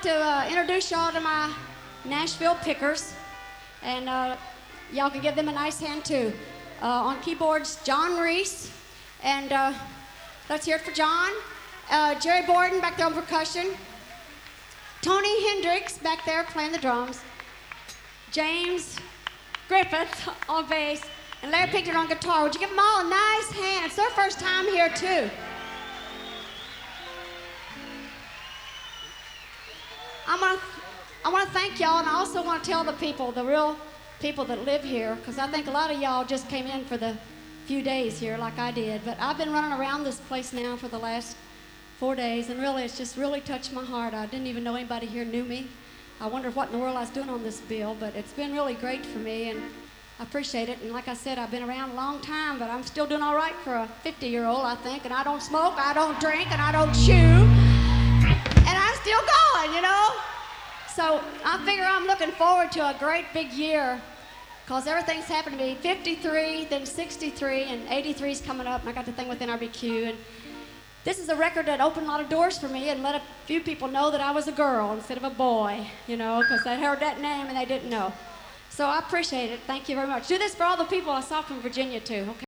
to introduce y'all to my Nashville Pickers, and y'all can give them a nice hand too. On keyboards, John Reese, and let's hear it for John. Jerry Borden back there on percussion. Tony Hendricks back there playing the drums. James Griffith on bass, and Larry Picton on guitar. Would you give them all a nice hand? It's their first time here too. I want to thank y'all, and I also want to tell the people, the real people that live here, because I think a lot of y'all just came in for the few days here like I did, but I've been running around this place now for the last 4 days, and really it's just really touched my heart. I didn't even know anybody here knew me. I wondered what in the world I was doing on this bill, but it's been really great for me, and I appreciate it. And like I said, I've been around a long time, but I'm still doing all right for a 50-year-old, I think, and I don't smoke, I don't drink, and I don't chew, and I'm still going, you know? So I figure I'm looking forward to a great big year, because everything's happened to me. 53, then 63, and 83 is coming up, and I got the thing with NRBQ, and this is a record that opened a lot of doors for me and let a few people know that I was a girl instead of a boy, you know, because they heard that name and they didn't know. So I appreciate it. Thank you very much. Do this for all the people I saw from Virginia, too, okay?